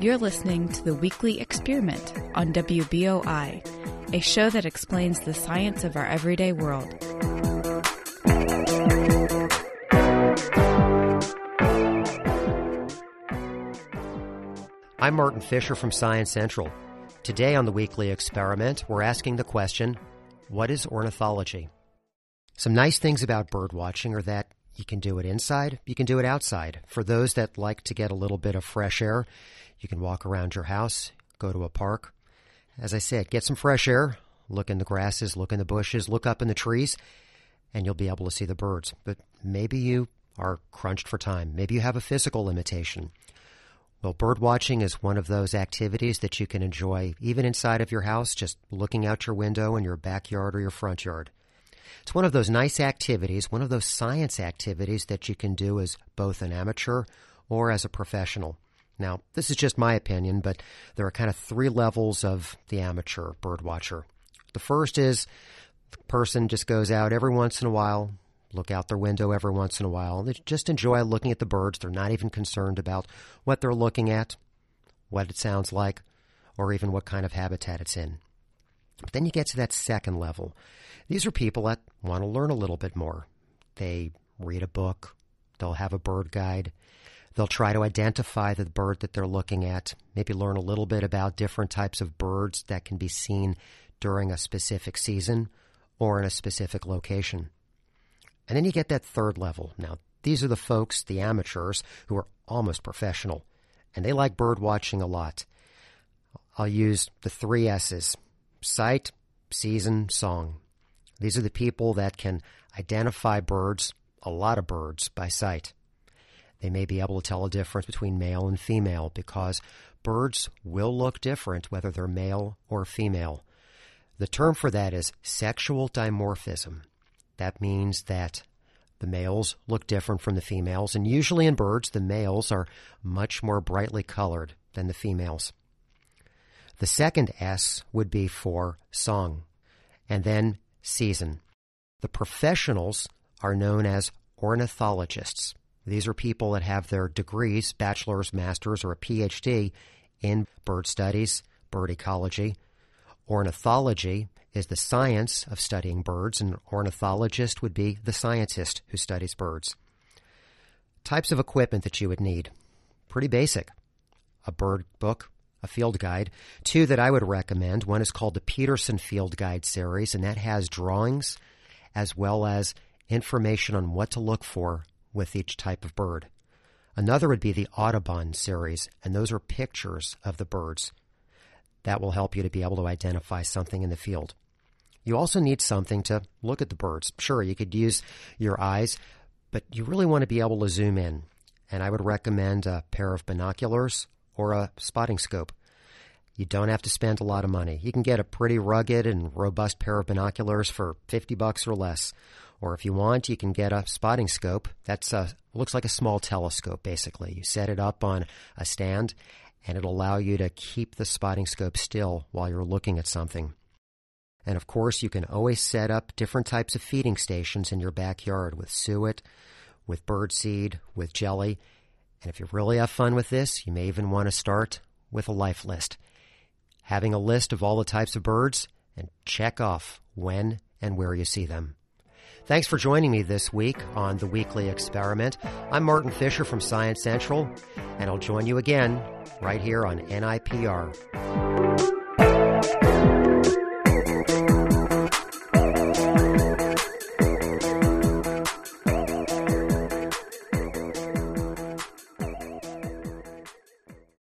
You're listening to the Weekly Experiment on WBOI, a show that explains the science of our everyday world. I'm Martin Fisher from Science Central. Today on the Weekly Experiment, we're asking the question, what is ornithology? Some nice things about bird watching are that you can do it inside, you can do it outside. For those that like to get a little bit of fresh air, you can walk around your house, go to a park. As I said, get some fresh air, look in the grasses, look in the bushes, look up in the trees, and you'll be able to see the birds. But maybe you are crunched for time. Maybe you have a physical limitation. Well, bird watching is one of those activities that you can enjoy even inside of your house, just looking out your window in your backyard or your front yard. It's one of those nice activities, one of those science activities that you can do as both an amateur or as a professional. Now, this is just my opinion, but there are kind of three levels of the amateur bird watcher. The first is the person just goes out every once in a while, look out their window every once in a while. They just enjoy looking at the birds. They're not even concerned about what they're looking at, what it sounds like, or even what kind of habitat it's in. But then you get to that second level. These are people that want to learn a little bit more. They read a book. They'll have a bird guide. They'll try to identify the bird that they're looking at, maybe learn a little bit about different types of birds that can be seen during a specific season or in a specific location. And then you get that third level. Now, these are the folks, the amateurs, who are almost professional, and they like bird watching a lot. I'll use the three S's: sight, season, song. These are the people that can identify birds, a lot of birds, by sight. They may be able to tell a difference between male and female because birds will look different whether they're male or female. The term for that is sexual dimorphism. That means that the males look different from the females, and usually in birds, the males are much more brightly colored than the females. The second S would be for song, and then season. The professionals are known as ornithologists. These are people that have their degrees, bachelor's, master's, or a PhD in bird studies, bird ecology. Ornithology is the science of studying birds, and an ornithologist would be the scientist who studies birds. Types of equipment that you would need. Pretty basic. A bird book, a field guide. Two that I would recommend. One is called the Peterson Field Guide series, and that has drawings as well as information on what to look for with each type of bird. Another would be the Audubon series, and those are pictures of the birds. That will help you to be able to identify something in the field. You also need something to look at the birds. Sure, you could use your eyes, but you really want to be able to zoom in. And I would recommend a pair of binoculars or a spotting scope. You don't have to spend a lot of money. You can get a pretty rugged and robust pair of binoculars for $50 or less. Or if you want, you can get a spotting scope. That's looks like a small telescope, basically. You set it up on a stand, and it'll allow you to keep the spotting scope still while you're looking at something. And of course, you can always set up different types of feeding stations in your backyard with suet, with birdseed, with jelly. And if you really have fun with this, you may even want to start with a life list. Having a list of all the types of birds and check off when and where you see them. Thanks for joining me this week on The Weekly Experiment. I'm Martin Fisher from Science Central, and I'll join you again right here on NIPR.